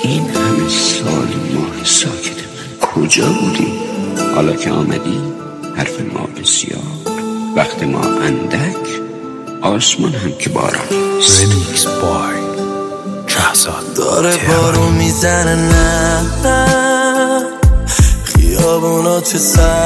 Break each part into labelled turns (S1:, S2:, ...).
S1: این همه سال ماه ساکت من کجا بودی؟ حالا که آمدی حرف ما بسیار، وقت ما اندک، آسمان هم که باران نیست.
S2: رمیکس بای شهزاد
S3: داره بارون میزنه نه خیابونا چه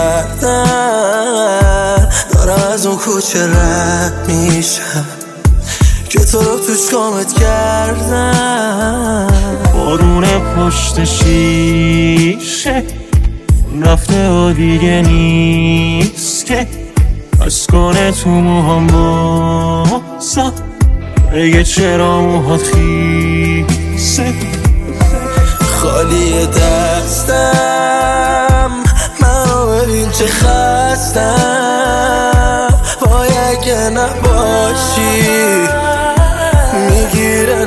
S3: سردن، دارم از اون کوچه رد میشم که تو رو توش کامت کردم.
S4: بارون پشت شیشه رفته و دیگه نیست که از کنه تو موهام بازا بگه چرا موهات خیسه.
S3: خالی دستم منو ببین چه خستم، وای اگه نباشی میگیره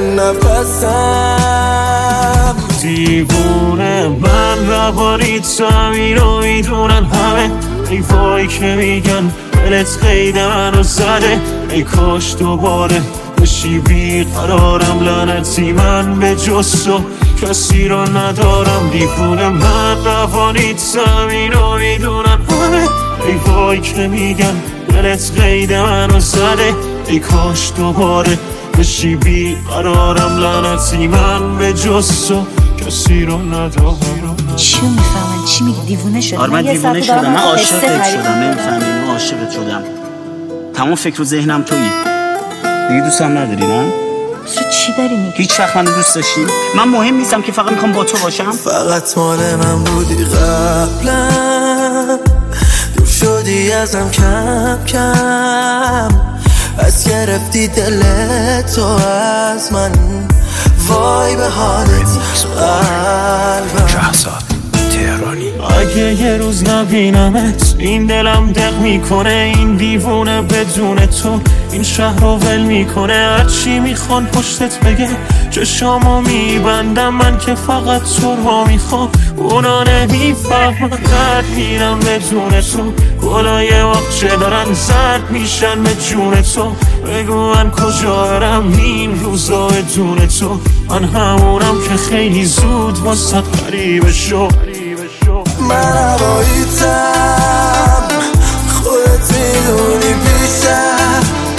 S3: نفسم.
S4: دیوونه من روانی تو همینو میدونن همه، ای وای که میگن دلت قید منو زده، ای کاش دوباره بشی بیقرارم. لعنتی من به جز تو کسی رو ندارم. دیوونه من روانی تو همینو میدونن همه، ای وای که میگن دلت قید منو زده، ای کاش دوباره بشی بیقرارم. لعنتی من به جز تو کسی رو ندارم.
S5: چی میفهمن؟ چی میگی؟ دیوونه شدم؟
S6: آره من دیوونه شدم، من عاشقت شدم. نمیفهمی؟ من عاشقت شدم. تمام فکر و ذهنم تویی. دیگه دوستم نداری نه؟
S5: تو چی داری میگی؟
S6: هیچ وقت من دوست داشتی؟ من مهم نیستم که فقط میخوام با تو باشم.
S3: فقط مال من بودی قبلا، دور شدی ازم کم کم، از گرفتی دلتو از من، وای به حالت قلبم.
S2: شهزاد تهرانی.
S4: اگه یه روز نبینمت این دلم دق میکنه، این دیوونه بدون تو این شهر رو ول میکنه. هرچی میخوان پشتت بگه چشامو میبندم، من که فقط تو رو میخوام. اونا نمیفهمن درد میرم بدون تو، گلای وقت دارن زرد میشن به جون تو. بگو من کجا برم این روزا بدون تو، من همونم که خیلی زود واسه غریبه شو.
S3: من هواییتم خودت میدونی پیشم،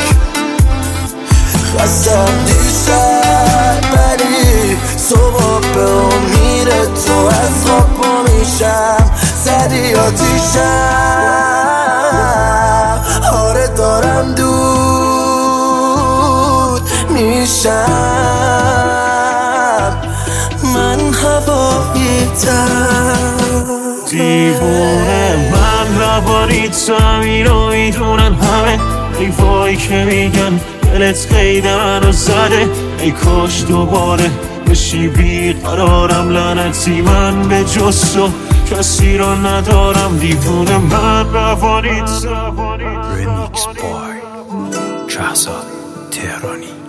S3: خستم دیشب ولی صبح به امید تو از خواب پا میشم. زدی آتیشم، آره دارم دود میشم. من هواییتم.
S4: دیوونه من روانی تو همینو میدونن همه، ای وای که میگن دلت قید منو زده، ای کاش دوباره بشی بیقرارم. لعنتی من به جز تو کسی رو ندارم. دیوونه من روانی تو.
S2: رمیکس بای شهزاد تهرانی.